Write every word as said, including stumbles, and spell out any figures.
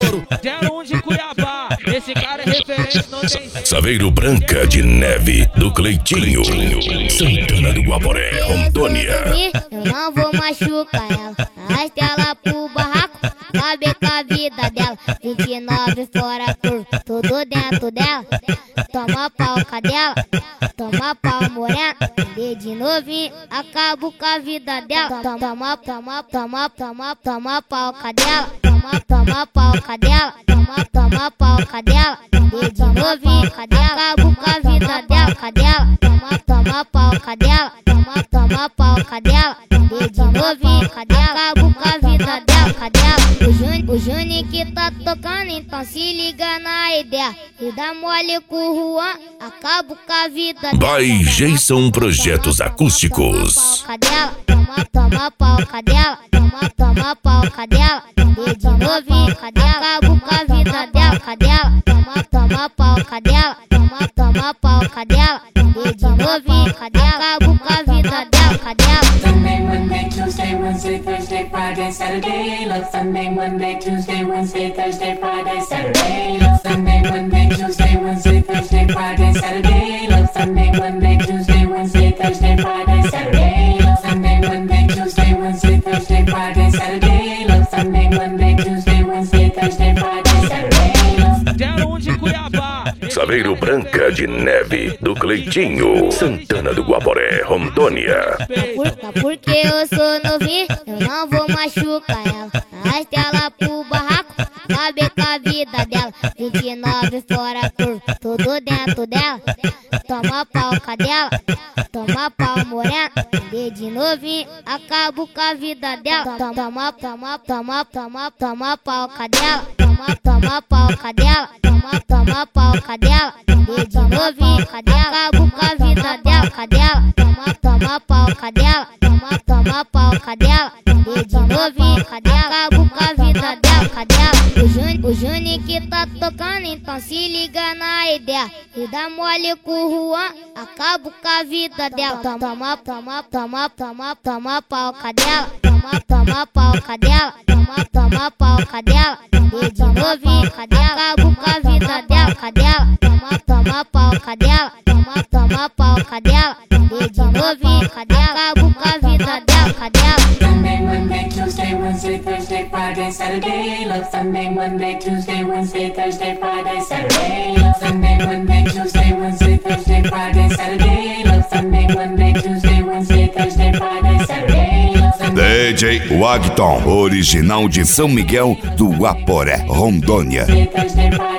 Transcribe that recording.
couro. zero um de Cuiabá, esse cara é referente, não tem. Saveiro Branca de Neve, do Cleitinho. Santana do Guaporé, Rondônia. Eu não vou machucar ela, arrasta ela pro barraco, sabe com a vida dela. vinte e nove fora curva, tudo dentro dela. Toma pau, cadela, toma pau, morena. De novinho, acabo com a vida dela. Toma, toma, toma, toma, toma pau, cadela. Toma, toma pau, cadela. Toma, toma pau, cadela. De novinho, cadela, acabo com a vida dela, cadela. Toma, toma pau, cadela. Toma, toma pau, cadela. De novinho, cadela, acabo com a vida dela, cadela. O Júnior, o Júnior que tá tocando, então se liga na ideia. E dá mole com o Juan, acabo com a vida dela. By Jason Projetos Acústicos. Cadela, toma, toma pau, cadela. Toma, toma pau, cadela. De novinho, cadela, acabo com a vida dela, cadela. Toma, toma pau, cadela. Toma, toma pau, cadela. De novinho, cadela, acabo com a vida dela, cadela. Sunday, Monday, Tuesday, Wednesday, Thursday, Friday, Saturday. Love Sunday, Monday, Tuesday, Wednesday, Thursday, Friday, Saturday. Love Sunday, Monday, Tuesday, Wednesday, Thursday, Friday, Saturday. Love Sunday, Monday, Tuesday, Wednesday, Thursday, Friday, Saturday. Love Sunday, Monday, Tuesday, Wednesday, Thursday, Friday, Saturday. Love Sunday, Monday, Tuesday, Wednesday, Thursday, Friday, Saturday. zero um de Cuiabá. Saveiro Branca de Neve, do Cleitinho. Santana do Guaporé, Rondônia. Porque eu sou novinho, eu não vou machucar ela. Arrasta ela pro barraco, sabe com a vida dela. vinte e nove fora curva, tudo dentro dela. Toma pau, cadela, toma pau, morena. De novinho, acabo com a vida dela. Toma, toma, toma, toma, toma pau, cadela. Toma, toma pau, cadela. Toma, toma pau, cadela. De novinho, cadela, acabo com a vida dela, cadela. Toma, toma pau, cadela. Toma, toma pau, cadela. De novinho, cadela, acabo com a vida dela, cadela. O Júnior, o Júnior que tá tocando, então se liga na ideia. E dá mole com o Juan, acabo com a vida dela. Toma, toma, toma, toma, toma pau, cadela. Toma, toma pau, cadela. Toma, toma pau, cadela. De novinho, cadela, acabo com a vida dela, cadela. Toma, toma pau, cadela. Toma, toma pau, cadela. De novinho, cadela, acabo com a vida dela, cadela. Sunday, Monday, Tuesday, Wednesday, Thursday, Friday, Saturday. Love Sunday, Monday, Tuesday, Wednesday, Thursday, Friday, Saturday. Love Sunday, Monday, Tuesday, Wednesday, Thursday, Friday, Saturday. Love Sunday, Monday, Tuesday, Wednesday, Thursday, Friday, Saturday. D J Wagton, original de São Miguel do Guaporé, Rondônia. Thursday, Friday.